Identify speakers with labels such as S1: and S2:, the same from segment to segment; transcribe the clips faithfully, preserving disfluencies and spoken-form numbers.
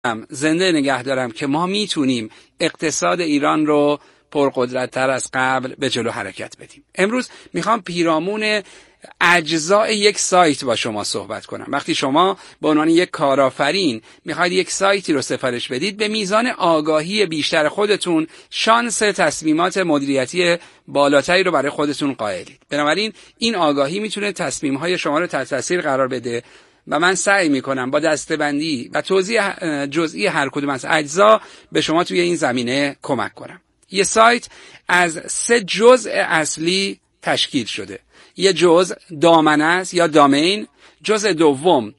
S1: زنده نگه دارم که ما میتونیم اقتصاد ایران رو پرقدرت‌تر از قبل به جلو حرکت بدیم. امروز میخوام پیرامون اجزای یک سایت با شما صحبت کنم. وقتی شما به عنوان یک کارآفرین میخواید یک سایتی رو سفارش بدید، به میزان آگاهی بیشتر خودتون شانس تصمیمات مدیریتی بالاتری رو برای خودتون قائلید. بنابراین این آگاهی میتونه تصمیم‌های شما رو تحت تاثیر قرار بده و من سعی میکنم با دسته‌بندی و توضیح جزئی هر کدوم از اجزا به شما توی این زمینه کمک کنم. یه سایت از سه جزء اصلی تشکیل شده. یه جزء دامنه است یا دامین، جزء دوم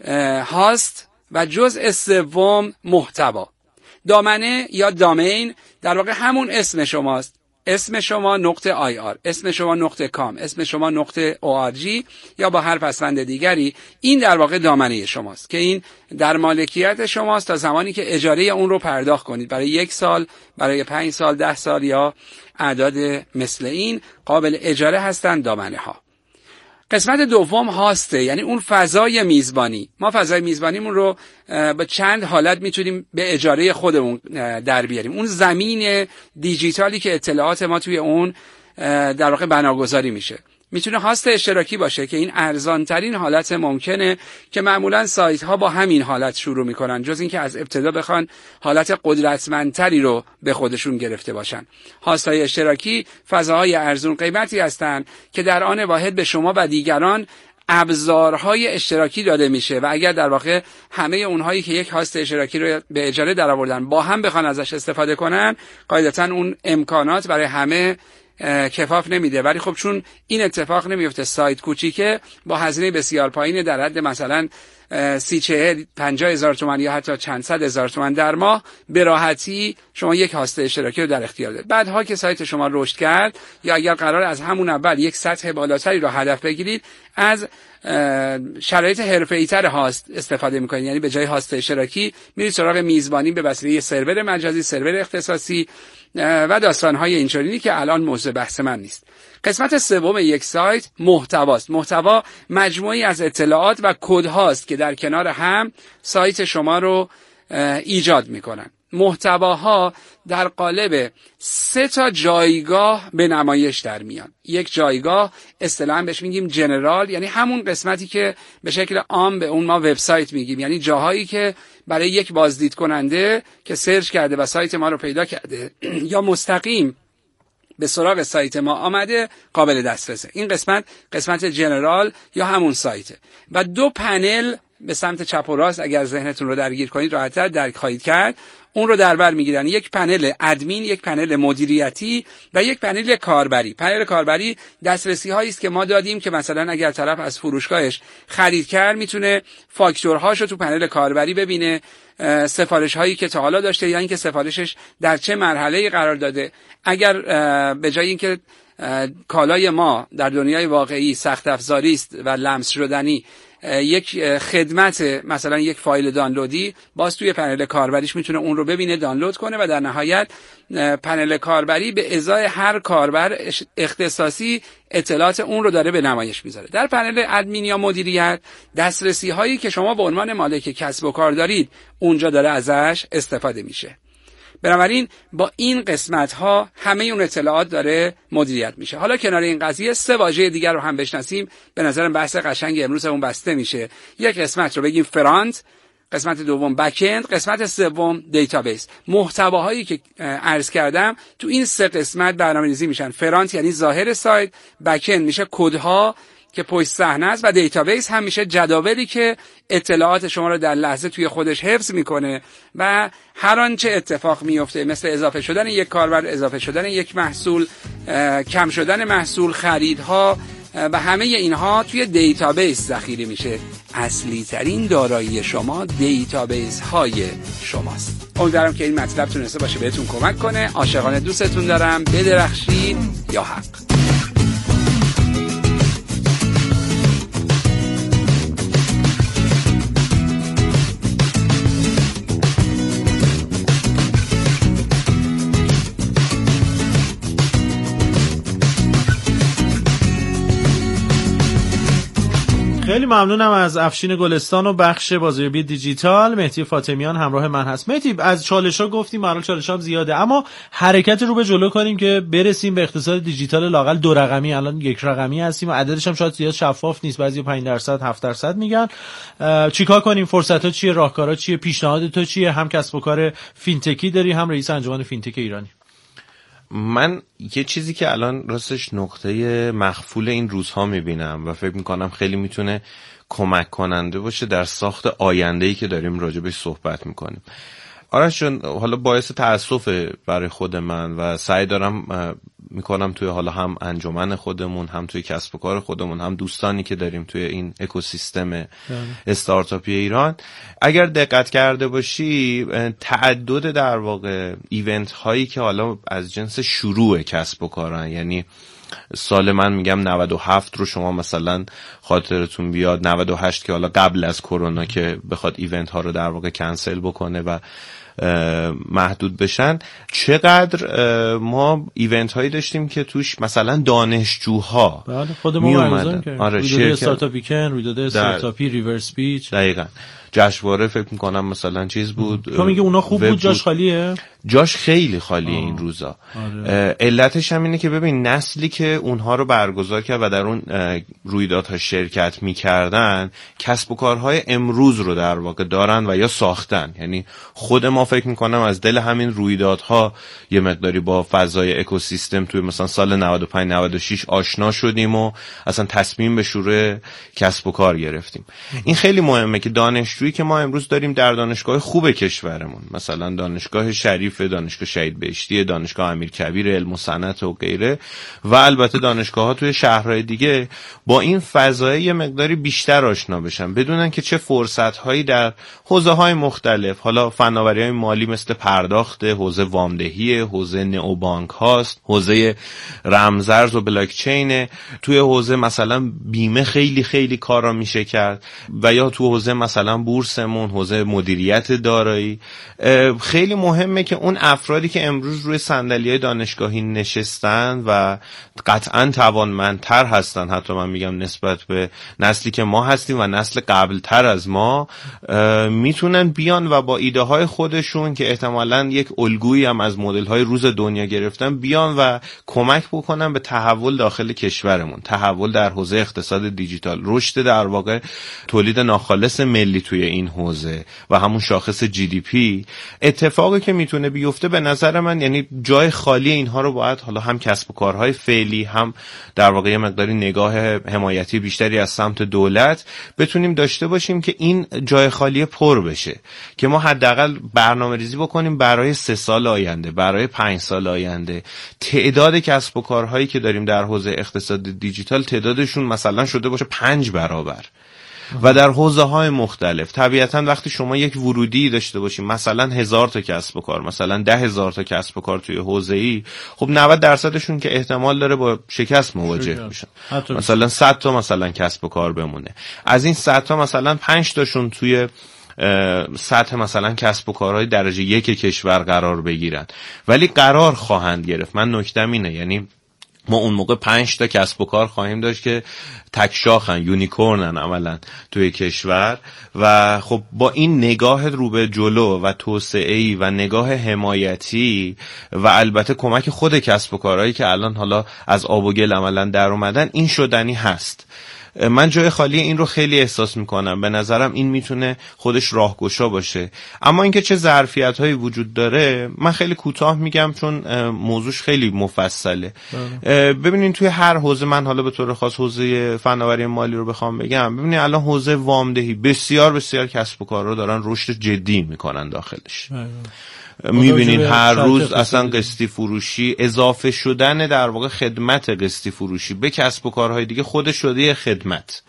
S1: هاست و جزء سوم محتوا. دامنه یا دامین در واقع همون اسم شماست. اسم شما نقطه آی آر، اسم شما نقطه کام، اسم شما نقطه او آر جی یا با هر پسوند دیگری. این در واقع دامنه شماست که این در مالکیت شماست تا زمانی که اجاره اون رو پرداخت کنید. برای یک سال، برای پنج سال، ده سال یا اعداد مثل این قابل اجاره هستند دامنه ها. قسمت دوم هاسته، یعنی اون فضای میزبانی. ما فضای میزبانیمون رو به چند حالت میتونیم به اجاره خودمون در بیاریم. اون زمین دیجیتالی که اطلاعات ما توی اون در واقع بناگذاری میشه. میتونه هاست اشتراکی باشه که این ارزان ترین حالت ممکنه که معمولا سایت ها با همین حالت شروع میکنن، جز اینکه از ابتدا بخوان حالت قدرتمندتری رو به خودشون گرفته باشن. هاست های اشتراکی فضاهای ارزون قیمتی هستند که در آن واحد به شما و دیگران ابزارهای اشتراکی داده میشه و اگر در واقع همه اونهایی که یک هاست اشتراکی رو به اجاره درآوردن با هم بخوان ازش استفاده کنن، قاعدتاً اون امکانات برای همه کفاف نمیده. ولی خب چون این اتفاق نمیفته، سایت کوچیکه با هزینه بسیار پایین در حد مثلا سی چهل پنجاه هزار تومان یا حتی چند صد هزار تومان در ماه به راحتی شما یک هاست اشتراکی رو در اختیار دارید. بعدها که سایت شما رشد کرد یا اگر قرار از همون اول یک سطح بالاتری رو هدف بگیرید، از شرایط حرفه‌ای تر هاست استفاده میکنید. یعنی به جای هاست اشتراکی میرید سراغ میزبانی به وسیله سرور مجازی، سرور اختصاصی و داستان‌های اینچنینی که الان موضوع بحث من نیست. قسمت سوم یک سایت محتواست. محتوا مجموعی از اطلاعات و کدهاست که در کنار هم سایت شما رو ایجاد میکنن. محتواها در قالب سه تا جایگاه به نمایش در میان. یک جایگاه اصطلاحاً بهش میگیم جنرال، یعنی همون قسمتی که به شکل عام به اون ما وبسایت میگیم، یعنی جاهایی که برای یک بازدید کننده که سرچ کرده و سایت ما رو پیدا کرده یا مستقیم به سراغ سایت ما آمده قابل دسترسه. این قسمت قسمت جنرال یا همون سایته و دو پنل به سمت چپ و راست اگر ذهنتون رو درگیر کنید راحت‌تر درک خواهید کرد. اون رو در بر میگیرن. یک پنل ادمین، یک پنل مدیریتی و یک پنل کاربری. پنل کاربری دسترسی هایی است که ما دادیم که مثلا اگر طرف از فروشگاهش خرید کرد میتونه فاکتورهاشو تو پنل کاربری ببینه، سفارش هایی که تا حالا داشته یا اینکه سفارشش در چه مرحله قرار داده. اگر به جای اینکه کالای ما در دنیای واقعی سخت افزاری است و لمس شدنی، یک خدمت مثلا یک فایل دانلودی، باز توی پنل کاربریش میتونه اون رو ببینه، دانلود کنه و در نهایت پنل کاربری به ازای هر کاربر اختصاصی اطلاعات اون رو داره به نمایش میذاره. در پنل ادمین یا مدیریت دسترسی هایی که شما به عنوان مالک کسب و کار دارید اونجا داره ازش استفاده میشه. بنابراین با این قسمت ها همه اون اطلاعات داره مدیریت میشه. حالا کنار این قضیه سه واژه دیگر رو هم بشناسیم. به نظرم بحث قشنگ امروز اون بسته میشه. یک قسمت رو بگیم فرانت، قسمت دوم بک‌اند، قسمت سوم دیتابیس. محتواهایی که عرض کردم تو این سه قسمت برنامه‌ریزی میشن. فرانت یعنی ظاهر سایت، بک‌اند میشه کدها که پشت صحنه است و دیتابیس هم میشه جداولی که اطلاعات شما رو در لحظه توی خودش حفظ میکنه و هر آنچه اتفاق میفته مثل اضافه شدن یک کاربر، اضافه شدن یک محصول، کم شدن محصول، خریدها و همه اینها توی دیتابیس ذخیره میشه. اصلی ترین دارایی شما دیتابیس های شماست. امیدوارم که این مطلب تونسته باشه بهتون کمک کنه. عاشقانه دوستتون دارم. بدرخشید یا حق.
S2: خیلی ممنونم از افشین گلستان و بخش بازاریابی دیجیتال. مهدی فاطمیان همراه من هست. مهدی، از چالش‌ها گفتیم، الان چالش‌ها زیاده، اما حرکت رو به جلو کنیم که برسیم به اقتصاد دیجیتال لااقل دو رقمی. الان یک رقمی هستیم و عددش هم شاید زیاد شفاف نیست، بعضی پنج درصد هفت درصد میگن. چیکار کنیم؟ فرصت‌ها چیه؟ راهکارها چیه؟ پیشنهاد تو چیه؟ هم کسب و کار فینتکی داری، هم رئیس انجمن فینتک ایرانی.
S3: من یه چیزی که الان راستش نقطه مخفول این روزها میبینم و فکر میکنم خیلی میتونه کمک کننده باشه در ساخت آینده‌ای که داریم راجبش صحبت میکنیم. آرش جان، حالا باعث تأسف برای خود من و سعی دارم میکنم توی حالا هم انجمن خودمون، هم توی کسب و کار خودمون، هم دوستانی که داریم توی این اکوسیستم استارتاپی ایران، اگر دقت کرده باشی تعدد در واقع ایونت هایی که حالا از جنس شروع کسب و کارن، یعنی سال من میگم نود و هفت رو شما مثلا خاطرتون بیاد، نود و هشت که حالا قبل از کرونا که بخواد ایونت ها رو در واقع کنسل بکنه و محدود بشن، چقدر ما ایونت هایی داشتیم که توش مثلا دانشجوها
S2: بله خودمون برگزار کردیم.
S3: آره،
S2: رویداد استارتاپ ویکند، رویداد استارتاپی، ریورس بیچ.
S3: دقیقاً. جشنواره فکر میکنم مثلا چیز بود.
S2: تو میگه اونا خوب بود، جاش خالیه؟
S3: جاش خیلی خالیه این روزا. آره. علتش هم اینه که ببین نسلی که اونها رو برگزار کرد و در اون رویدادها شرکت میکردن کسب و کارهای امروز رو در واقع دارن و یا ساختن. یعنی خود ما فکر میکنم از دل همین رویدادها یه مقداری با فضای اکوسیستم توی مثلا سال نود و پنج نود و شش آشنا شدیم و اصلا تصمیم به شروع کسب و کار گرفتیم. این خیلی مهمه که دانشجویی که ما امروز داریم در دانشگاه خوب کشورمون، مثلا دانشگاه شریف، دانشگاه شهید بهشتی، دانشگاه امیرکبیر علم و صنعت و غیره، و البته دانشگاه ها توی شهرهای دیگه، با این فضای یه مقداری بیشتر آشنا بشن، بدونن که چه فرصت هایی در حوزه های مختلف، حالا فناوری های مالی مثل پرداخت، حوزه وامدهی، حوزه نئوبانک هاست، حوزه رمزارز و بلاکچین، توی حوزه مثلا بیمه خیلی خیلی کارا میشه کرد، و یا تو حوزه مثلا بورسمون، حوزه مدیریت دارایی. خیلی مهمه که اون افرادی که امروز روی صندلی‌های دانشگاهی نشستن و قطعاً توانمندتر هستن، حتی من میگم نسبت به نسلی که ما هستیم و نسل قبلتر از ما، میتونن بیان و با ایده های خودشون که احتمالاً یک الگویی هم از مدل های روز دنیا گرفتن، بیان و کمک بکنن به تحول داخل کشورمون، تحول در حوزه اقتصاد دیجیتال، رشد در واقع تولید ناخالص ملی توی این حوزه و همون شاخص جی دی پی. اتفاقی که میتونه بیفته به نظر من، یعنی جای خالی اینها رو باید حالا هم کسب و کارهای فعلی، هم در واقع یه مقداری نگاه حمایتی بیشتری از سمت دولت بتونیم داشته باشیم که این جای خالی پر بشه، که ما حداقل برنامه‌ریزی بکنیم برای سه سال آینده، برای پنج سال آینده تعداد کسب و کارهایی که داریم در حوزه اقتصاد دیجیتال تعدادشون مثلا شده باشه پنج برابر و در حوزه های مختلف. طبیعتا وقتی شما یک ورودی داشته باشیم، مثلا هزار تا کسب و کار، مثلا ده هزار تا کسب و کار توی حوزه ای، خب نود درصدشون که احتمال داره با شکست مواجه بشن. مثلا صد تا مثلا کسب و کار بمونه، از این صد تا مثلا پنج تاشون توی سطح مثلا کسب و کارهای درجه یک کشور قرار بگیرن، ولی قرار خواهند گرفت. من نکتم اینه، یعنی ما اون موقع پنج تا کسب و کار خواهیم داشت که تکشاخن، یونیکورنن عملا توی کشور. و خب با این نگاه رو به جلو و توسعه‌ای و نگاه حمایتی و البته کمک خود کسب و کارهایی که الان حالا از آب و گل عملا در اومدن، این شدنی هست. من جای خالی این رو خیلی احساس میکنم. به نظرم این میتونه خودش راهگشا باشه. اما اینکه چه ظرفیت هایی وجود داره، من خیلی کوتاه میگم چون موضوعش خیلی مفصله. ببینین توی هر حوزه، من حالا به طور خاص حوزه فناوری مالی رو بخوام بگم، ببینین الان حوزه وامدهی بسیار بسیار کسب و کارها دارن رشد جدی میکنن داخلش. میبینین هر روز اصلا قسطی فروشی، اضافه شدن در واقع خدمت قسطی فروشی به کسب و کارهای دیگه خودش شده خدمت.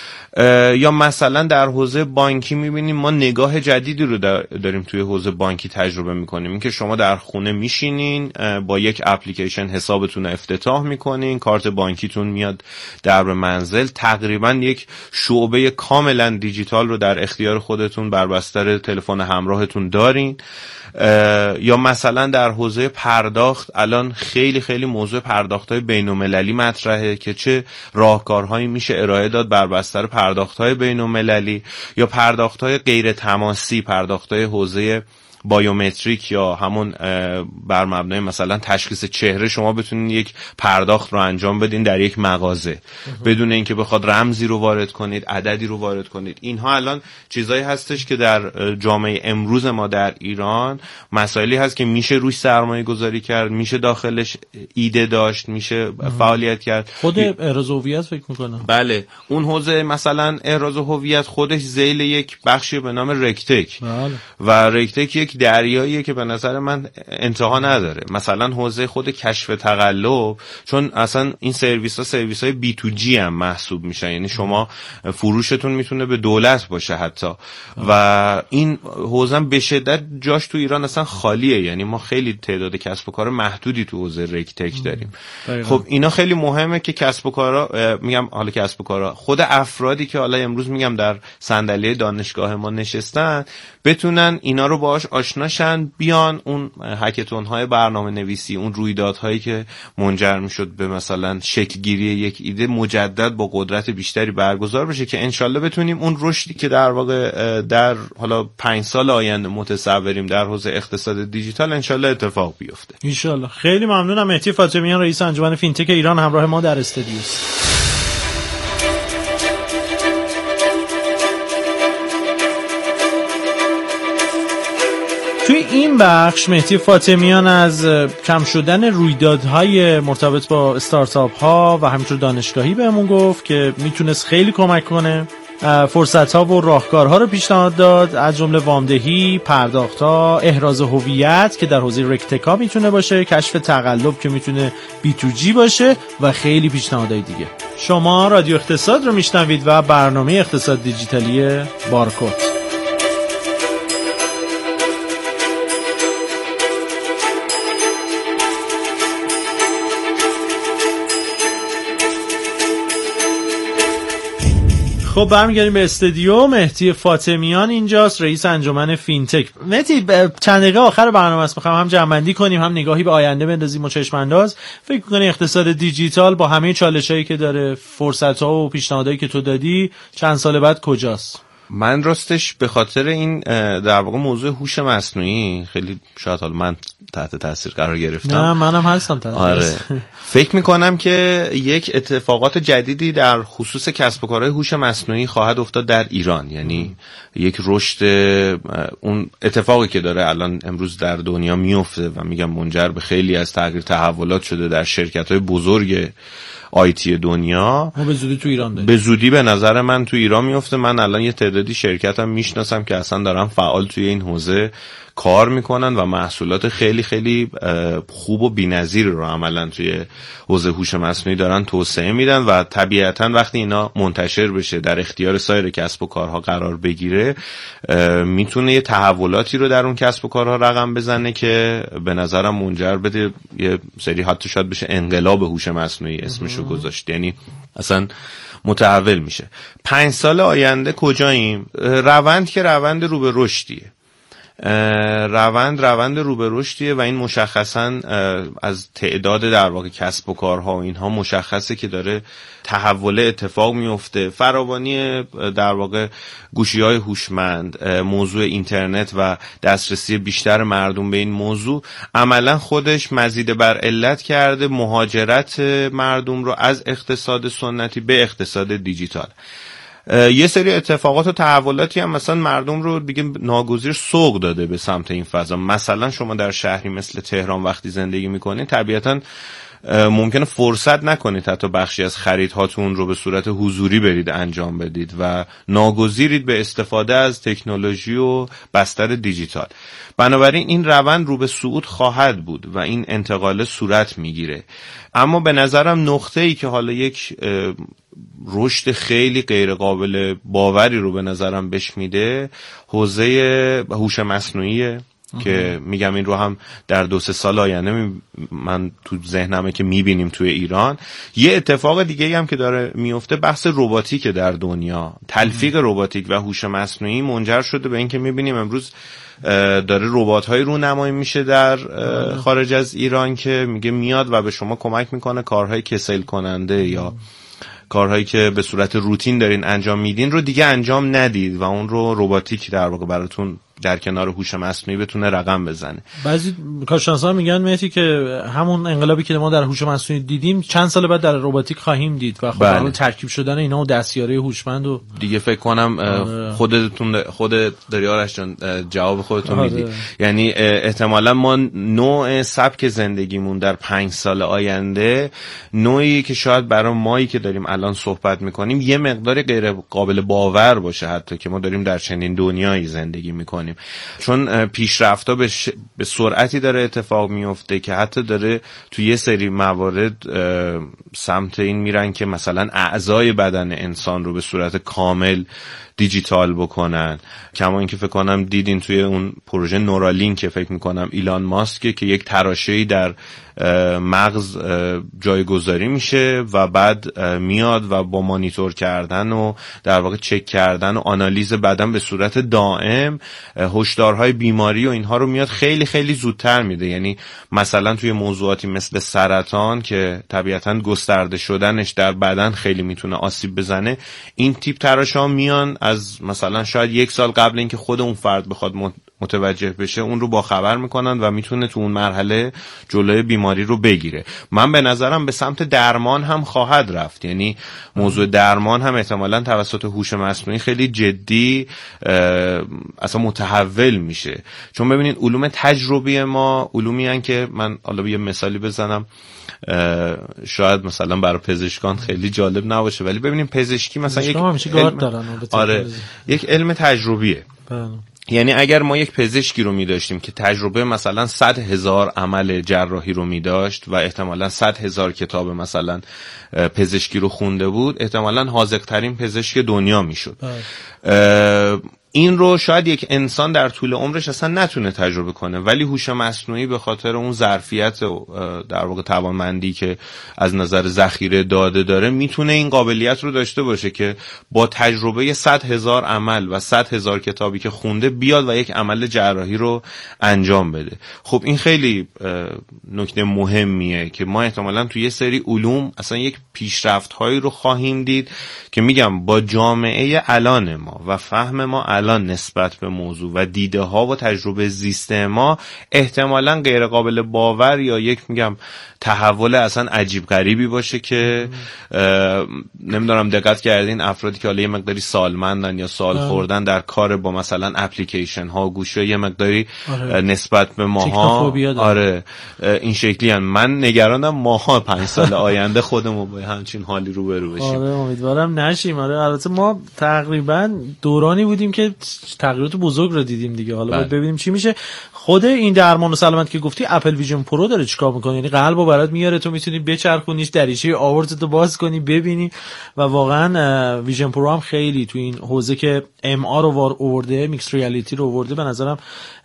S3: یا مثلا در حوزه بانکی میبینیم ما نگاه جدیدی رو داریم توی حوزه بانکی تجربه میکنیم. این که شما در خونه میشینین با یک اپلیکیشن حسابتون رو افتتاح میکنین، کارت بانکیتون میاد در منزل، تقریبا یک شعبه کاملا دیجیتال رو در اختیار خودتون بر بستر تلفن همراهتون دارین. یا مثلا در حوزه پرداخت الان خیلی خیلی موضوع پرداخت‌های بین‌المللی مطرحه که چه راهکارهایی میشه ارائه داد بر بستر پرداخت‌های بین‌المللی یا پرداخت‌های غیر تماسی، پرداخت‌های حوزه بایومتریک یا همون بر مبنای مثلا تشخیص چهره شما بتونین یک پرداخت رو انجام بدین در یک مغازه بدون اینکه بخواد رمزی رو وارد کنید، عددی رو وارد کنید. اینها الان چیزایی هستش که در جامعه امروز ما در ایران مسائلی هست که میشه روش سرمایه گذاری کرد، میشه داخلش ایده داشت، میشه فعالیت کرد.
S2: خود احراز هویت فکر میکنم
S3: بله، اون حوزه مثلا احراز هویت خودش ذیل یک بخشی به نام رکتک بله. و رکتک یک دریاییه که به نظر من انتها نداره. مثلا حوزه خود کشف تقلب، چون اصلا این سرویس ها سرویس های بی تو جی هم محسوب میشن، یعنی شما فروشتون میتونه به دولت باشه حتی و این حوزه به شدت جاش تو ایران اصلا خالیه، یعنی ما خیلی تعداد کسب و کار محدودی تو حوزه رکتک داریم. خب اینا خیلی مهمه که کسب و کارا، میگم حالا کسب و کارا، خود افرادی که حالا امروز میگم در صندلی دانشگاه ما نشستن بتونن اینا رو باهاش آشناشن، بیان اون هکتون های برنامه نویسی، اون رویدادهایی که منجر میشد به مثلا شکل گیری یک ایده مجدد با قدرت بیشتری برگزار بشه که انشالله بتونیم اون رشدی که در واقع در حالا پنج سال آینده متصوریم در حوزه اقتصاد دیجیتال انشالله اتفاق بیفته.
S2: انشالله. خیلی ممنونم. مهدی فاطمیان، رئیس انجمن فینتک ایران، همراه ما در استودیو. توی این بخش مهدی فاطمیان از کم شدن رویدادهای مرتبط با استارتاپ ها و همینطور دانشگاهی بهمون گفت که میتونست خیلی کمک کنه. فرصت ها و راهکارها رو پیشنهاد داد، از جمله وامدهی، پرداخت ها، احراز هویت که در حوزه رکتکا میتونه باشه، کشف تقلب که میتونه بی تو جی باشه و خیلی پیشنهادهای دیگه. شما رادیو اقتصاد رو میشنوید و برنامه اقتصاد دیجیتالی بارکد. خب برمیگردیم به استودیو. مهدی فاطمیان اینجاست، رئیس انجمن فینتک. مهدی چند دقیقه آخر برنامه است، می‌خوام هم جمع‌بندی کنیم هم نگاهی به آینده بندازیم و چشم انداز. فکر می‌کنی اقتصاد دیجیتال با همه چالشایی که داره، فرصت‌ها و پیشنهادایی که تو دادی، چند سال بعد کجاست؟
S3: من راستش به خاطر این در واقع موضوع هوش مصنوعی خیلی شاید حالا من تحت تاثیر قرار گرفتم.
S2: نه منم هستم تحت
S3: آره. فکر میکنم که یک اتفاقات جدیدی در خصوص کسب و کارهای هوش مصنوعی خواهد افتاد در ایران، یعنی یک رشد، اون اتفاقی که داره الان امروز در دنیا میفته و میگم منجر به خیلی از تغییر تحولات شده در شرکت‌های بزرگ آیتی دنیا،
S2: ما به زودی تو ایران داریم.
S3: به زودی به نظر من تو ایران میفته. من الان یه تعدادی شرکتم میشناسم که اصلا دارن فعال توی این حوزه کار میکنن و محصولات خیلی خیلی خوب و بی‌نظیر رو عملا توی حوزه هوش مصنوعی دارن توسعه میدن و طبیعتا وقتی اینا منتشر بشه در اختیار سایر کسب و کارها قرار بگیره، میتونه یه تحولاتی رو در اون کسب و کارها رقم بزنه که به نظرم منجر بده یه سری حتی شاید بشه انقلاب هوش مصنوعی اسمشو گذاشت، یعنی اصلا متحول میشه. پنج سال آینده کجاییم؟ روند که روند رو به رشدیه، روند روند رو به رشدیه و این مشخصا از تعداد در واقع کسب و کارها و اینها مشخصه که داره تحول اتفاق میفته. فراوانی در واقع گوشی‌های هوشمند، موضوع اینترنت و دسترسی بیشتر مردم به این موضوع عملا خودش مزید بر علت کرده مهاجرت مردم رو از اقتصاد سنتی به اقتصاد دیجیتال. یه سری اتفاقات و تحولاتی هم مثلا مردم رو دیگه ناگزیر سوق داده به سمت این فضا. مثلا شما در شهری مثل تهران وقتی زندگی میکنید طبیعتاً ممکنه فرصت نکنید حتی بخشی از خریدهاتون رو به صورت حضوری برید انجام بدید و ناگزیرید به استفاده از تکنولوژی و بستر دیجیتال. بنابراین این روند رو به صعود خواهد بود و این انتقال صورت میگیره. اما به نظرم نقطه‌ای که حالا یک رشد خیلی غیر قابل باوری رو به نظرم بهش میده حوزه هوش مصنوعیه که میگم این رو هم در دو سه سال آینده من تو ذهنمه که میبینیم توی ایران. یه اتفاق دیگه هم که داره میفته بحث رباتیک در دنیا، تلفیق رباتیک و هوش مصنوعی منجر شده به اینکه میبینیم امروز داره ربات‌های رونمایی میشه در خارج از ایران که میگه میاد و به شما کمک میکنه کارهای کسل کننده یا کارهایی که به صورت روتین دارین انجام میدین رو دیگه انجام ندید و اون رو رباتیک در واقع براتون در کنار هوش مصنوعی بتونه رقم بزنه.
S2: بعضی کارشناسا میگن مهدی که همون انقلابی که ما در هوش مصنوعی دیدیم چند سال بعد در رباتیک خواهیم دید و خب بله. ترکیب شدن اینا و دستیاره هوشمند و
S3: دیگه فکر کنم خودتون خودت داری آرش جان جواب خودتون آره. میدی. یعنی احتمالاً ما نوع سبک زندگیمون در پنج سال آینده نوعی که شاید برای مایی که داریم الان صحبت میکنیم یه مقدار غیر قابل باور باشه، حتی که ما داریم در چنین دنیایی زندگی میکنیم، چون پیشرفت‌ها به, ش... به سرعتی داره اتفاق میفته که حتی داره توی یه سری موارد سمت این میرن که مثلا اعضای بدن انسان رو به صورت کامل دیجیتال بکنن. کما اینکه فکر کنم دیدین توی اون پروژه نورالینک که فکر میکنم ایلان ماسک که یک تراشه‌ای در مغز جایگذاری میشه و بعد میاد و با مانیتور کردن و در واقع چک کردن و آنالیز بدن به صورت دائم هشدارهای بیماری و اینها رو میاد خیلی خیلی زودتر میده. یعنی مثلا توی موضوعاتی مثل سرطان که طبیعتاً گسترده شدنش در بدن خیلی میتونه آسیب بزنه، این تیپ تراشه‌ها میان از مثلا شاید یک سال قبل اینکه خود اون فرد بخواد متوجه بشه اون رو با خبر میکنن و میتونه تو اون مرحله جلوی بیماری رو بگیره. من به نظرم به سمت درمان هم خواهد رفت، یعنی موضوع درمان هم احتمالاً توسط هوش مصنوعی خیلی جدی اصلا متحول میشه. چون ببینید علوم تجربی ما علومی هستن که من حالا یه مثالی بزنم شاید مثلا برای پزشکان خیلی جالب نباشه، ولی ببینیم پزشکی مثلا یک علم... آره یک علم تجربیه. بله. یعنی اگر ما یک پزشکی رو می داشتیم که تجربه مثلا صد هزار عمل جراحی رو می داشت و احتمالا صد هزار کتاب مثلا پزشکی رو خونده بود، احتمالا حاذق‌ترین پزشک دنیا می شد. این رو شاید یک انسان در طول عمرش اصلا نتونه تجربه کنه، ولی هوش مصنوعی به خاطر اون ظرفیت در واقع توانمندی که از نظر ذخیره داده داره میتونه این قابلیت رو داشته باشه که با تجربه صد هزار عمل و صد هزار کتابی که خونده بیاد و یک عمل جراحی رو انجام بده. خب این خیلی نکته مهمیه که ما احتمالاً توی یه سری علوم اصلا یک پیشرفت هایی رو خواهیم دید که میگم با جامعه الان ما و فهم ما الان نسبت به موضوع و دیده ها و تجربه زیست ما احتمالاً غیر قابل باور یا یک میگم تحول اصلا عجیب غریبی باشه که نمیدونم دقت کردین افرادی که حالا یه مقداری سالمندن یا سال خوردن در کار با مثلا اپلیکیشن ها و گوشی یه مقداری آره. نسبت به ماها آره این شکلی هن. من نگرانم ماها پنج سال آینده خودمون با همچین حالی روبرو بشیم.
S2: آره امیدوارم نشیم. آره البته ما تقریبا دورانی بودیم که تغییرات بزرگ رو دیدیم دیگه، حالا باید ببینیم چی میشه. خود این درمان و سلامت که گفتی اپل ویژن پرو داره چیکار میکنه؟ یعنی قلبو برات میاره، تو میتونی بچرخونیش، دریچه آورتتو باز کنی ببینی و واقعا ویژن پرو هم خیلی تو این حوزه که ام آر رو آورده، میکس ریالیتی رو آورده، به نظرم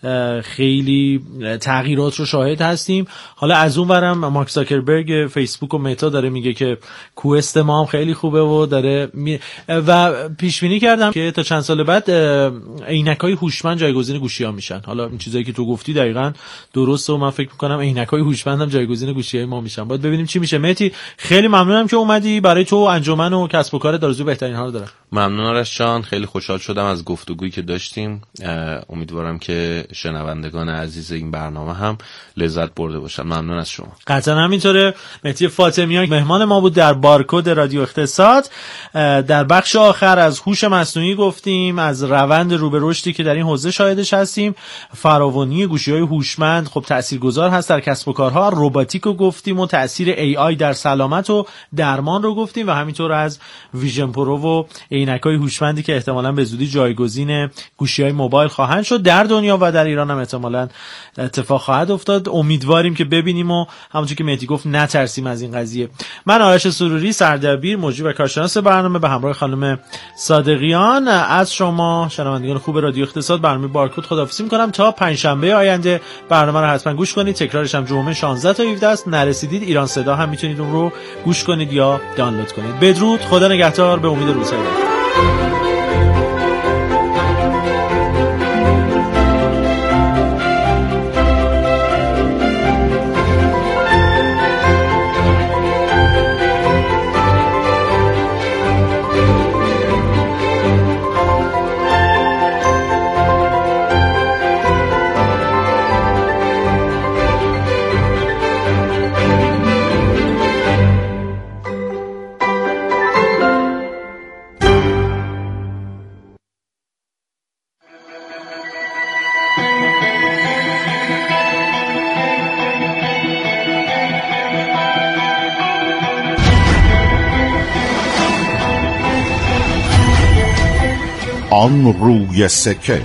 S2: خیلی تغییرات رو شاهد هستیم. حالا از اون ورم مارک زاکربرگ فیسبوک و متا داره میگه که کوست ما هم خیلی خوبه و داره می... و پیش بینی کردم که تا چند سال بعد عینکای هوشمند جایگزین گوشی‌ها میشن. حالا این چیزایی که تو گفتی دقیقاً درسته و من فکر می‌کنم عینکای هوشمند هم جایگزین گوشی‌های ما میشن. باید ببینیم چی میشه. مهدی خیلی ممنونم که اومدی، برای تو انجمن و کسب و کار آرزوی بهترین ها رو دارم.
S3: ممنون آرش جان، خیلی خوشحال شدم از گفتگویی که داشتیم. امیدوارم که شنوندگان عزیز این برنامه هم لذت برده باشن. ممنون از شما.
S2: قطعا همینطوره. مهدی فاطمیان مهمان ما بود در بارکد رادیو اقتصاد. در بخش آخر از هوش مصنوعی گفتیم، از روند رو به رشدی که در این حوزه شاهدش هستیم، فراوانی گوشی‌های هوشمند خب تاثیرگذار هست در کسب و کارها، رباتیک رو گفتیم و تاثیر ای آی در سلامت و درمان رو گفتیم و همینطور از ویژن پرو و عینک‌های هوشمندی که احتمالاً به زودی جایگزین گوشی‌های موبایل خواهند شد در دنیا و در ایران هم احتمالاً اتفاق خواهد افتاد. امیدواریم که ببینیم و همونجوری که مهدی گفت نترسیم از این قضیه. من آرش سروری، سردبیر، مجری و کارشناس برنامه، به همراه خانم صادقیان از شما شنوندگان خوب رادیو اقتصاد برنامه بارکد خداحافظی می‌کنم تا پنجشنبه آینده. برنامه رو حتما گوش کنید. تکرارش هم جمعه شانزده تا هفده است. نرسیدید ایران صدا هم میتونید اون رو گوش کنید یا دانلود کنید. بدرود، خدا نگهدار، به امید روزهای بهتر.
S4: آن روی سکه.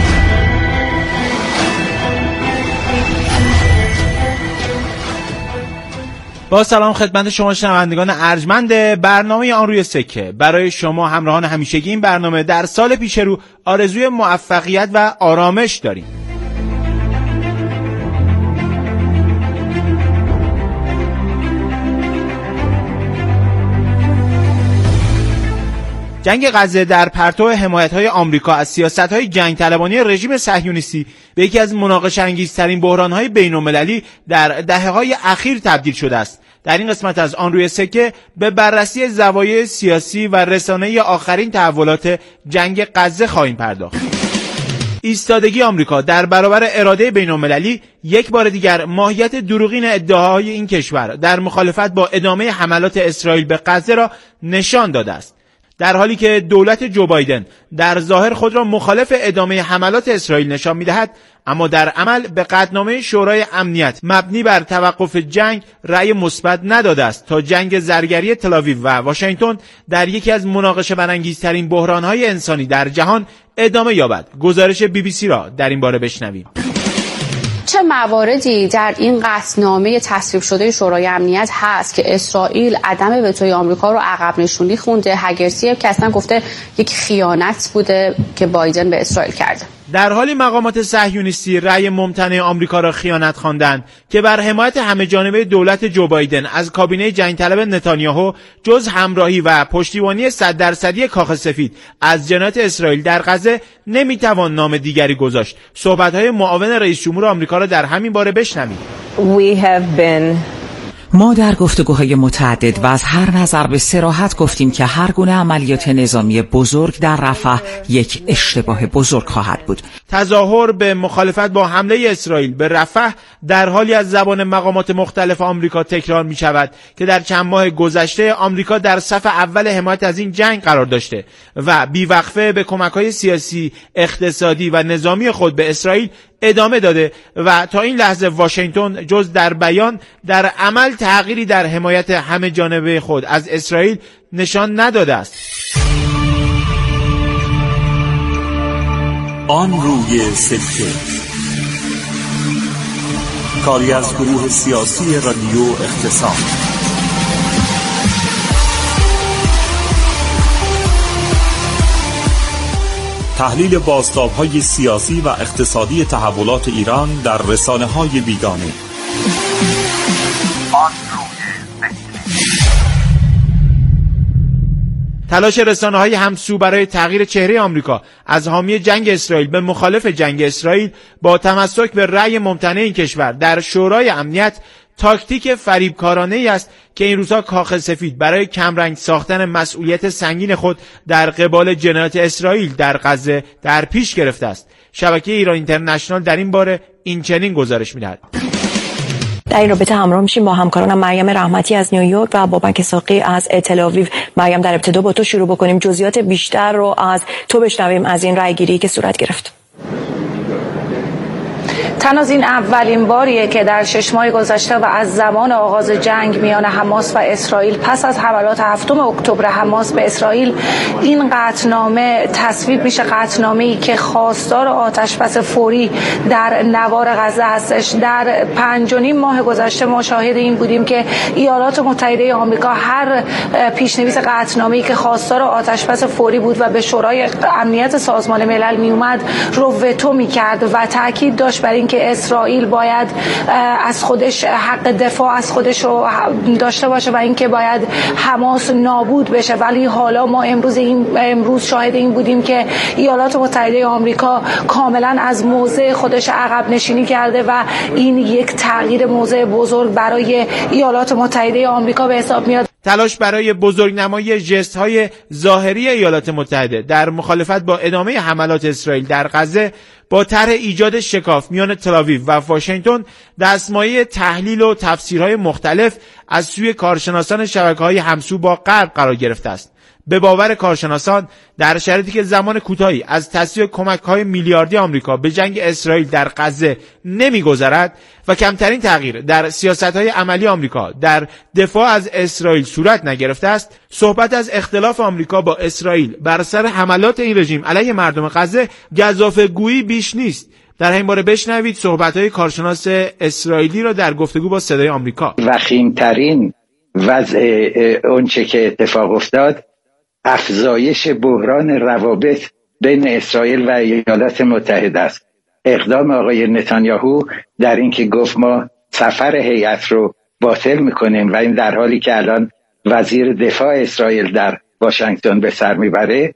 S2: با سلام خدمت شما شنوندگان ارجمند برنامه آن روی سکه. برای شما همراهان همیشگی این برنامه در سال پیش رو آرزوی موفقیت و آرامش داریم. جنگ غزه در پرتو حمایت‌های آمریکا از سیاست‌های جنگ طلبانی رژیم صهیونیستی به یکی از مناقشه‌انگیزترین بحران‌های بین‌المللی در دهه‌های اخیر تبدیل شده است. در این قسمت از آن روی سکه به بررسی زوایای سیاسی و رسانه‌ای آخرین تحولات جنگ غزه خواهیم پرداخت. ایستادگی آمریکا در برابر اراده بین‌المللی یک بار دیگر ماهیت دروغین ادعاهای این کشور در مخالفت با ادامه حملات اسرائیل به غزه را نشان داده است. در حالی که دولت جو بایدن در ظاهر خود را مخالف ادامه حملات اسرائیل نشان می‌دهد، اما در عمل به قطعنامه شورای امنیت مبنی بر توقف جنگ رأی مثبت نداده است تا جنگ زرگری تل‌آویو و واشنگتن در یکی از مناقشه برانگیزترین بحران‌های انسانی در جهان ادامه یابد. گزارش بی بی سی را در این باره بشنویم.
S5: چه مواردی در این قطعنامه تصویب شده شورای امنیت هست که اسرائیل عدم وتوی آمریکا رو عقب نشونی خونده؟ هگرسی که اصلا گفته یک خیانت بوده که بایدن به اسرائیل کرده.
S2: در حالی مقامات صهیونیستی رأی ممتنع آمریکا را خیانت خواندند که بر حمایت همه‌جانبه دولت جو بایدن از کابینه جنگ طلب نتانیاهو جز همراهی و پشتیبانی صد درصدی کاخ سفید از جنایات اسرائیل در غزه نمیتوان نام دیگری گذاشت. صحبت‌های معاون رئیس جمهور آمریکا را در همین باره بشنوید.
S6: We have been
S7: ما در گفتگوهای متعدد و از هر نظر به صراحت گفتیم که هر گونه عملیات نظامی بزرگ در رفح یک اشتباه بزرگ خواهد بود.
S2: تظاهر به مخالفت با حمله اسرائیل به رفح در حالی از زبان مقامات مختلف آمریکا تکرار می شود که در چند ماه گذشته آمریکا در صف اول حمایت از این جنگ قرار داشته و بیوقفه به کمک‌های سیاسی، اقتصادی و نظامی خود به اسرائیل ادامه داده و تا این لحظه واشنگتن جز در بیان در عمل تغییری در حمایت همه جانبه خود از اسرائیل نشان نداده است.
S8: آن روی سکه، کاری از گروه سیاسی رادیو اقتصاد. تحلیل بازتاب‌های سیاسی و اقتصادی تحولات ایران در رسانه‌های بیگانه.
S2: تلاش رسانه‌های همسو برای تغییر چهره آمریکا از حامی جنگ اسرائیل به مخالف جنگ اسرائیل با تمسک به رأی ممتنع این کشور در شورای امنیت تاکتیک فریبکارانه‌ای است که این روزها کاخ سفید برای کمرنگ ساختن مسئولیت سنگین خود در قبال جنایات اسرائیل در غزه در پیش گرفته است. شبکه ایران اینترنشنال در این باره این چنین گزارش می‌دهد.
S6: در این رابطه همراه میشیم با همکارانم مریم رحمتی از نیویورک و بابک ساقی از تل‌آویو. مریم، در ابتدا با تو شروع بکنیم، جزئیات بیشتر رو از تو بشنویم از این رأی‌گیری که صورت گرفت.
S9: تنها این اولین باریه که در شش ماه گذشته و از زمان آغاز جنگ میان حماس و اسرائیل پس از حملات هفتم اکتبر حماس به اسرائیل این قطعنامه تصویب میشه، قطعنامه‌ای که خواستار آتشبس فوری در نوار غزه هستش. در پنج و نیم ماه گذشته ما شاهد این بودیم که ایالات متحده آمریکا هر پیشنویس قطعنامه‌ای که خواستار آتشبس فوری بود و به شورای امنیت سازمان ملل میومد رو وتو میکرد و تاکید داشت بر این که اسرائیل باید از خودش حق دفاع از خودش رو داشته باشه و اینکه باید حماس نابود بشه. ولی حالا ما امروز این امروز شاهد این بودیم که ایالات متحده آمریکا کاملا از موضع خودش عقب نشینی کرده و این یک تغییر موضع بزرگ برای ایالات متحده آمریکا به حساب میاد.
S2: تلاش برای بزرگنمایی ژست‌های ظاهری ایالات متحده در مخالفت با ادامه حملات اسرائیل در غزه با طرح ایجاد شکاف میان تل‌آویو و واشنگتن دستمایه تحلیل و تفسیرهای مختلف از سوی کارشناسان شبکه‌های همسو با غرب قرار گرفته است.
S10: به باور کارشناسان در شرایطی که زمان کوتاهی از تصویب کمک‌های میلیاردی آمریکا به جنگ اسرائیل در غزه نمی‌گذرد و کمترین تغییر در سیاست‌های عملی آمریکا در دفاع از اسرائیل صورت نگرفته است، صحبت از اختلاف آمریکا با اسرائیل بر سر حملات این رژیم علیه مردم غزه گزافه‌گویی بیش نیست. در این باره بشنوید صحبت‌های کارشناس اسرائیلی را در گفتگو با صدای آمریکا.
S11: وخیم‌ترین وضع اونچه که اتفاق افتاد افزایش بحران روابط بین اسرائیل و ایالات متحده است. اقدام آقای نتانیاهو در این که گفت ما سفر هیئت رو باطل میکنیم و این در حالی که الان وزیر دفاع اسرائیل در واشنگتن به سر میبره،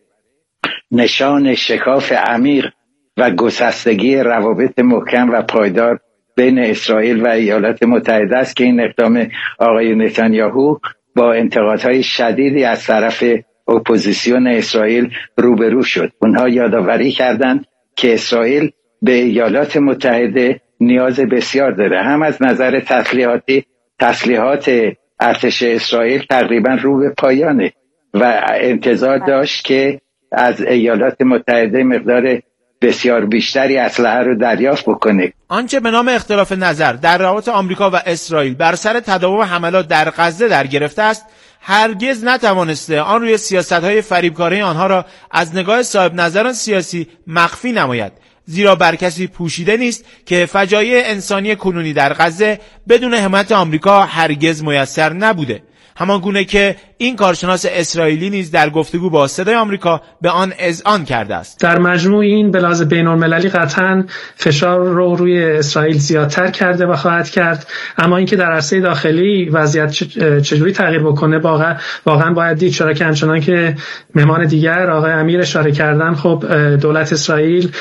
S11: نشان شکاف عمیق و گسستگی روابط محکم و پایدار بین اسرائیل و ایالات متحده است که این اقدام آقای نتانیاهو با انتقادهای شدیدی از طرف اپوزیسیون اسرائیل روبرو شد. اونها یادآوری کردند که اسرائیل به ایالات متحده نیاز بسیار داره، هم از نظر تسلیحاتی، تسلیحات ارتش اسرائیل تقریبا رو به پایانه و انتظار داشت که از ایالات متحده مقدار بسیار بیشتری اسلحه رو دریافت بکنه.
S10: آنچه به نام اختلاف نظر در روابط آمریکا و اسرائیل بر سر تداوم حملات در غزه در گرفته است، هرگز نتوانسته آن روی سیاست‌های فریبکارانه آنها را از نگاه صاحب نظران سیاسی مخفی نماید، زیرا بر کسی پوشیده نیست که فجایع انسانی کنونی در غزه بدون حمایت آمریکا هرگز میسر نبوده، همانگونه که این کارشناس اسرائیلی نیز در گفتگو با صدای آمریکا به آن اذعان کرده است.
S12: در مجموع این به لحاظ بین‌المللی قطعاً فشار رو روی اسرائیل زیادتر کرده و خواهد کرد، اما اینکه در عرصه داخلی وضعیت چجوری تغییر بکنه واقعا واقعا باید دید، چرا که همچنان که مهمان دیگر آقای امیر اشاره کردن، خب دولت اسرائیل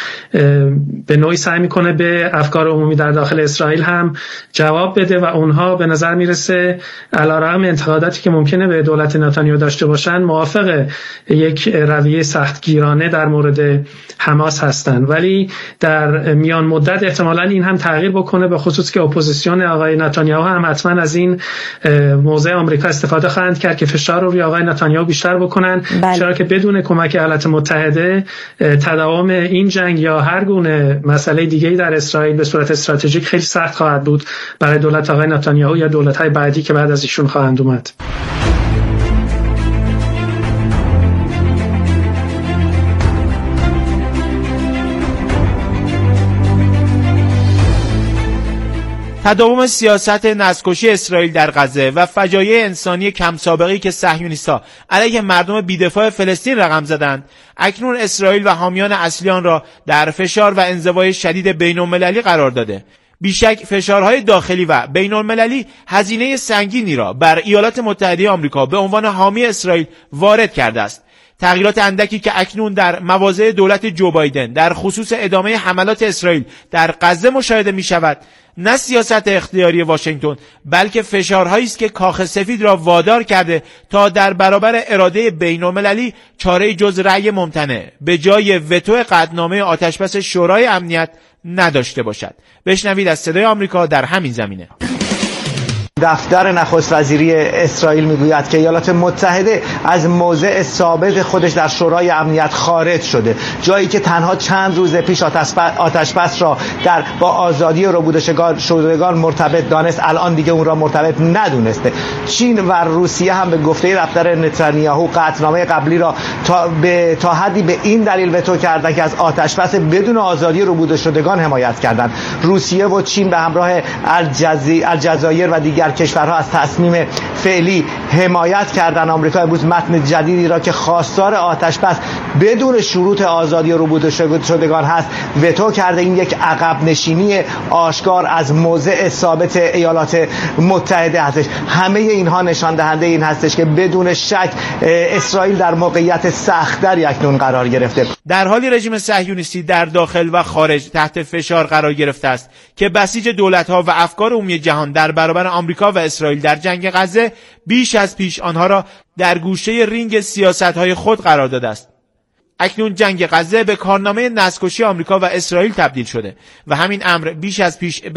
S12: به نوعی سعی میکنه به افکار عمومی در داخل اسرائیل هم جواب بده و اونها به نظر میرسه علیرغم انتقاداتی که ممکنه به دولت نتانیاهو داشته باشن موافق یک رویه سختگیرانه در مورد حماس هستند، ولی در میان مدت احتمالاً این هم تغییر بکنه، به خصوص که اپوزیسیون آقای نتانیاهو هم حتما از این موضع آمریکا استفاده خواهند کرد که فشار رو روی آقای نتانیاهو بیشتر بکنن، چرا که بدون کمک ایالات متحده تداوم این جنگ یا هر گونه مسئله دیگه‌ای در اسرائیل به صورت استراتژیک خیلی سخت خواهد بود برای دولت آقای نتانیاهو یا دولت‌های بعدی که بعد از ایشون خواهند اومد.
S10: تداوم سیاست نسل‌کشی اسرائیل در غزه و فجایع انسانی کم سابقه‌ای که صهیونیست‌ها علیه مردم بی‌دفاع فلسطین رقم زدند، اکنون اسرائیل و حامیان اصلی آن را در فشار و انزوای شدید بین‌المللی قرار داده. بیشک فشارهای داخلی و بین‌المللی هزینه سنگینی را بر ایالات متحده آمریکا به عنوان حامی اسرائیل وارد کرده است. تغییرات اندکی که اکنون در مواضع دولت جو بایدن در خصوص ادامه حملات اسرائیل در غزه مشاهده می شود، نه سیاست اختیاری واشنگتن بلکه فشارهایی است که کاخ سفید را وادار کرده تا در برابر اراده بین‌المللی چاره‌ای جز رأی ممتنع به جای وتو قطعنامه آتشبس شورای امنیت نداشته باشد. بشنوید از صدای آمریکا در همین زمینه.
S13: دفتر نخست وزیری اسرائیل میگوید که ایالات متحده از موضع ثابت خودش در شورای امنیت خارج شده، جایی که تنها چند روز پیش آتشبس را در با آزادی ربودشگان مرتبط دانست، الان دیگه اون را مرتبط ندونسته. چین و روسیه هم به گفته دفتر نتانیاهو قطعنامه قبلی را تا به تا حدی به این دلیل وتو کردند که از آتشبس بدون آزادی ربودشگان حمایت کردند. روسیه و چین به همراه الجزایر و دیگر کشورها از تصمیم فعلی حمایت کردن. آمریکا امروز متن جدیدی را که خواستار آتشبس بدون شروط آزادی ربوده شدگان هست وتو کرده. این یک عقب نشینی آشکار از موضع ثابت ایالات متحده هستش. همه اینها نشان دهنده این هستش که بدون شک اسرائیل در موقعیت سخت‌تری اکنون قرار گرفته.
S10: در حالی رژیم صهیونیستی در داخل و خارج تحت فشار قرار گرفته است که بسیج دولت‌ها و افکار عمومی جهان در برابر آمریکا و اسرائیل در جنگ غزه بیش از پیش آنها را در گوشه رینگ سیاست‌های خود قرار داده است. اکنون جنگ غزه به کارنامه نسل‌کشی آمریکا و اسرائیل تبدیل شده و همین امر بیش از پیش